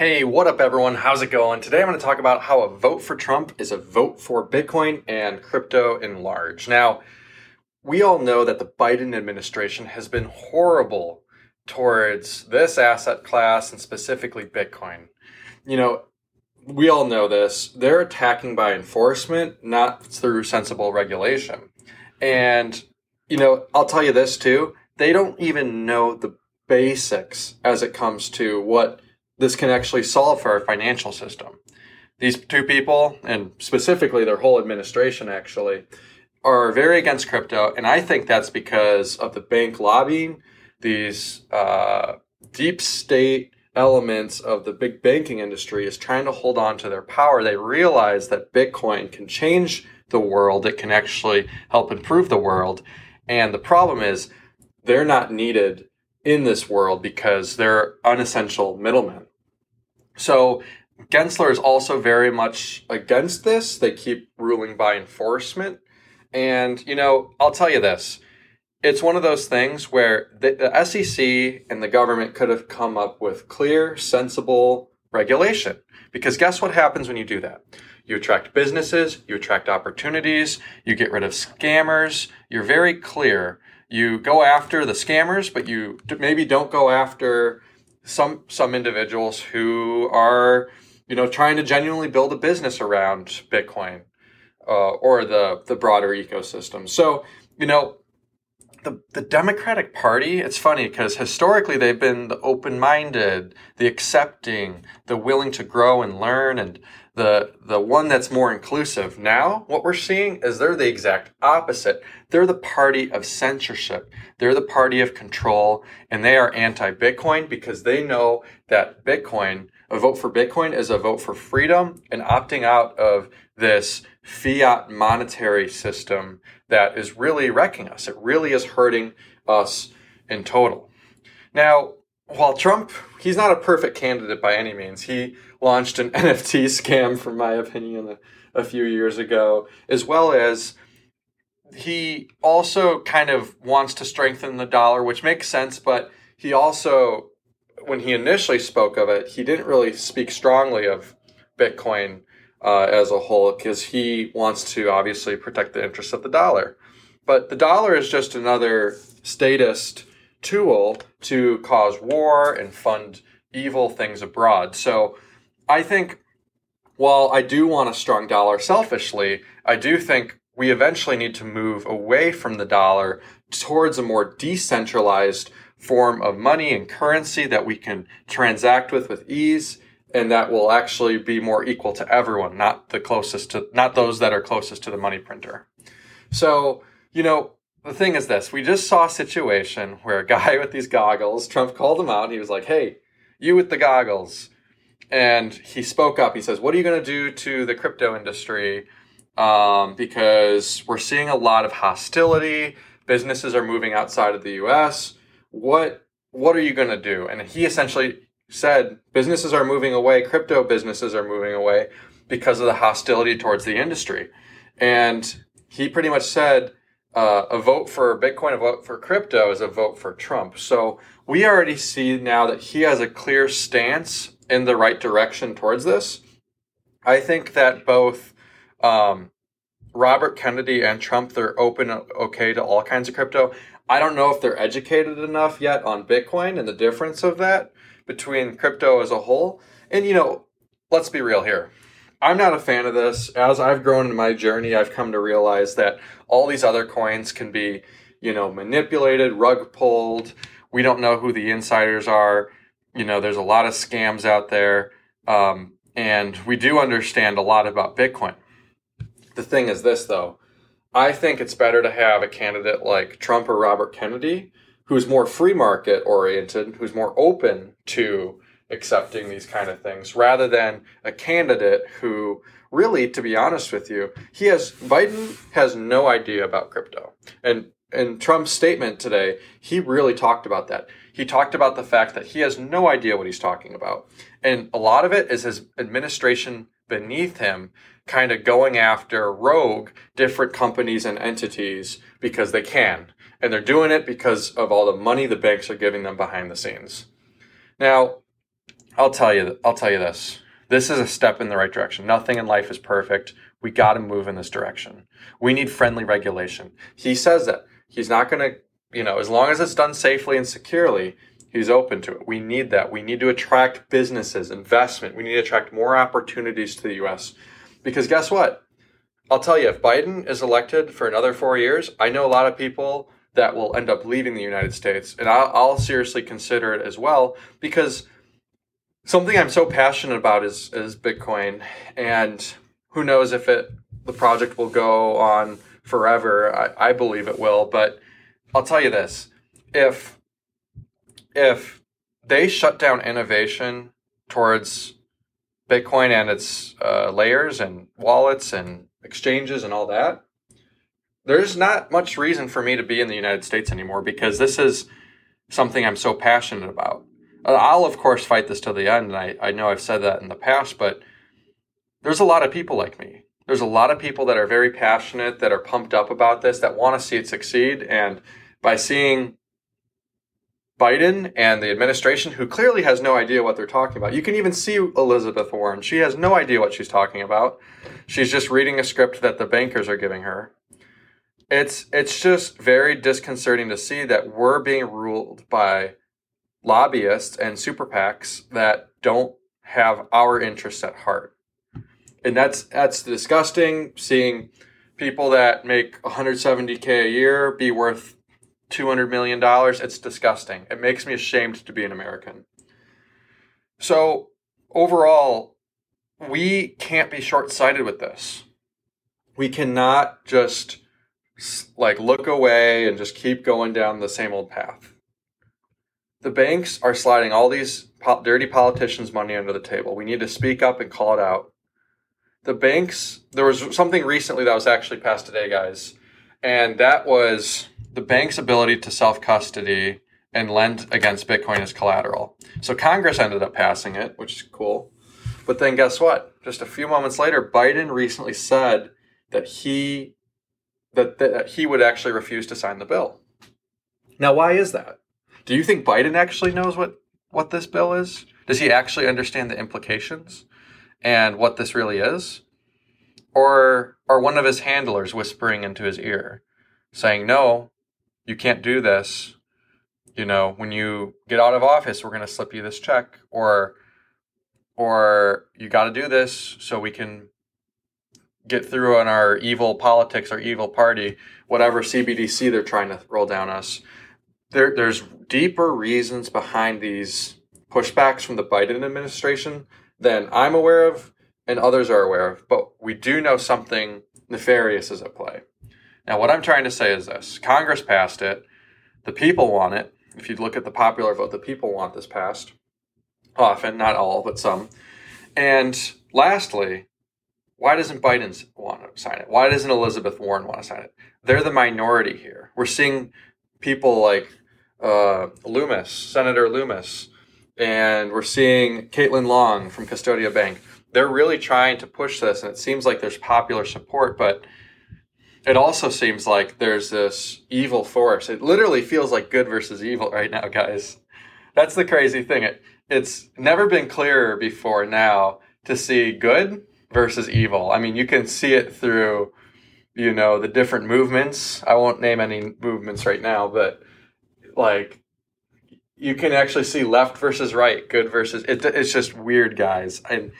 Hey, what up, everyone? How's it going? Today I'm going to talk about how a vote for Trump is a vote for Bitcoin and crypto in large. Now, we all know that the Biden administration has been horrible towards this asset class and specifically Bitcoin. You know, we all know this. They're attacking by enforcement, not through sensible regulation. And, I'll tell you this too. They don't even know the basics as it comes to what this can actually solve for our financial system. These two people, and specifically their whole administration actually, are very against crypto, and I think that's because of the bank lobbying, these deep state elements of the big banking industry is trying to hold on to their power. They realize that Bitcoin can change the world. It can actually help improve the world. And the problem is they're not needed in this world because they're unessential middlemen. So Gensler is also very much against this. They keep ruling by enforcement. And, I'll tell you this. It's one of those things where the SEC and the government could have come up with clear, sensible regulation. Because guess what happens when you do that? You attract businesses, you attract opportunities, you get rid of scammers. You're very clear. You go after the scammers, but you maybe don't go after some individuals who are, trying to genuinely build a business around Bitcoin or the broader ecosystem. So, the Democratic Party, it's funny because historically they've been the open-minded, the accepting, the willing to grow and learn, and the one that's more inclusive. Now, what we're seeing is they're the exact opposite. They're the party of censorship. They're the party of control, and they are anti-Bitcoin because they know that a vote for Bitcoin is a vote for freedom and opting out of this fiat monetary system that is really wrecking us. It really is hurting us in total. Now, while Trump, he's not a perfect candidate by any means. He launched an NFT scam, from my opinion, a few years ago, as well as he also kind of wants to strengthen the dollar, which makes sense, but he also, when he initially spoke of it, he didn't really speak strongly of Bitcoin as a whole because he wants to obviously protect the interests of the dollar. But the dollar is just another statist tool to cause war and fund evil things abroad. So I think while I do want a strong dollar selfishly, I do think we eventually need to move away from the dollar towards a more decentralized form of money and currency that we can transact with ease, and that will actually be more equal to everyone, not those that are closest to the money printer. So, the thing is this. We just saw a situation where a guy with these goggles, Trump called him out, and he was like, hey, you with the goggles. And he spoke up. He says, what are you going to do to the crypto industry? Because we're seeing a lot of hostility. Businesses are moving outside of the U.S. What are you going to do? And he essentially said businesses are moving away, crypto businesses are moving away because of the hostility towards the industry. And he pretty much said a vote for Bitcoin, a vote for crypto is a vote for Trump. So we already see now that he has a clear stance in the right direction towards this. I think that both Robert Kennedy and Trump, they're okay to all kinds of crypto. I don't know if they're educated enough yet on Bitcoin and the difference of that between crypto as a whole. And, let's be real here. I'm not a fan of this. As I've grown in my journey, I've come to realize that all these other coins can be, manipulated, rug pulled. We don't know who the insiders are. There's a lot of scams out there. And we do understand a lot about Bitcoin. The thing is this, though. I think it's better to have a candidate like Trump or Robert Kennedy who's more free market oriented, who's more open to accepting these kind of things, rather than a candidate who really, to be honest with you, Biden has no idea about crypto. And in Trump's statement today, he really talked about that. He talked about the fact that he has no idea what he's talking about. And a lot of it is his administration beneath him kind of going after rogue different companies and entities because they can. And they're doing it because of all the money the banks are giving them behind the scenes. Now, I'll tell you this. This is a step in the right direction. Nothing in life is perfect. We got to move in this direction. We need friendly regulation. He says that he's not going to, as long as it's done safely and securely, he's open to it. We need that. We need to attract businesses, investment. We need to attract more opportunities to the U.S. Because guess what? I'll tell you, if Biden is elected for another 4 years, I know a lot of people that will end up leaving the United States. And I'll seriously consider it as well, because something I'm so passionate about is Bitcoin. And who knows if the project will go on forever. I believe it will. But I'll tell you this. If they shut down innovation towards Bitcoin and its layers and wallets and exchanges and all that, there's not much reason for me to be in the United States anymore, because this is something I'm so passionate about. I'll, of course, fight this to the end, and I know I've said that in the past, but there's a lot of people like me. There's a lot of people that are very passionate, that are pumped up about this, that want to see it succeed, and by seeing Biden and the administration, who clearly has no idea what they're talking about. You can even see Elizabeth Warren. She has no idea what she's talking about. She's just reading a script that the bankers are giving her. It's just very disconcerting to see that we're being ruled by lobbyists and super PACs that don't have our interests at heart. And that's disgusting, seeing people that make $170K a year be worth $200 million. It's disgusting. It makes me ashamed to be an American. So overall, we can't be short-sighted with this. We cannot just look away and just keep going down the same old path. The banks are sliding all these dirty politicians' money under the table. We need to speak up and call it out. The banks, there was something recently that was actually passed today, guys, and that was the bank's ability to self-custody and lend against Bitcoin as collateral. So Congress ended up passing it, which is cool. But then guess what? Just a few moments later, Biden recently said that he would actually refuse to sign the bill. Now, why is that? Do you think Biden actually knows what this bill is? Does he actually understand the implications and what this really is? Or are one of his handlers whispering into his ear, saying, no, you can't do this. When you get out of office, we're going to slip you this check. Or you got to do this so we can get through on our evil politics, our evil party, whatever CBDC they're trying to roll down us. There's deeper reasons behind these pushbacks from the Biden administration than I'm aware of and others are aware of. But we do know something nefarious is at play. Now, what I'm trying to say is this. Congress passed it. The people want it. If you look at the popular vote, the people want this passed. Often, not all, but some. And lastly, why doesn't Biden want to sign it? Why doesn't Elizabeth Warren want to sign it? They're the minority here. We're seeing people like Loomis, Senator Loomis, and we're seeing Caitlin Long from Custodia Bank. They're really trying to push this, and it seems like there's popular support, but it also seems like there's this evil force. It literally feels like good versus evil right now, guys. That's the crazy thing. It's never been clearer before now to see good versus evil. I mean, you can see it through, the different movements. I won't name any movements right now, but you can actually see left versus right, good versus, it's just weird, guys. And,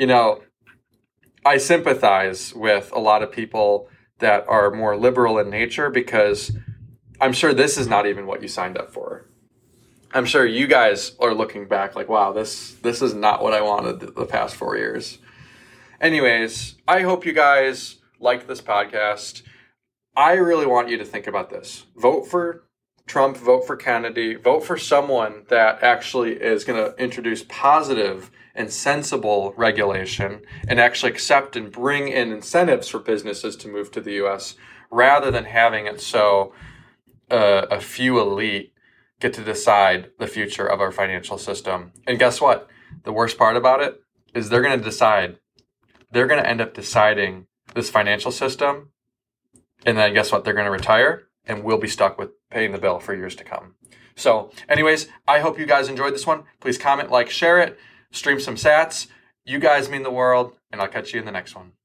I sympathize with a lot of people that are more liberal in nature, because I'm sure this is not even what you signed up for. I'm sure you guys are looking back like, wow, this is not what I wanted the past 4 years. Anyways, I hope you guys liked this podcast. I really want you to think about this. Vote for Trump, vote for Kennedy, vote for someone that actually is going to introduce positive and sensible regulation and actually accept and bring in incentives for businesses to move to the U.S. rather than having it so a few elite get to decide the future of our financial system. And guess what? The worst part about it is they're going to end up deciding this financial system. And then guess what? They're going to retire and we'll be stuck with paying the bill for years to come. So anyways, I hope you guys enjoyed this one. Please comment, like, share it. stream some sats. You guys mean the world, and I'll catch you in the next one.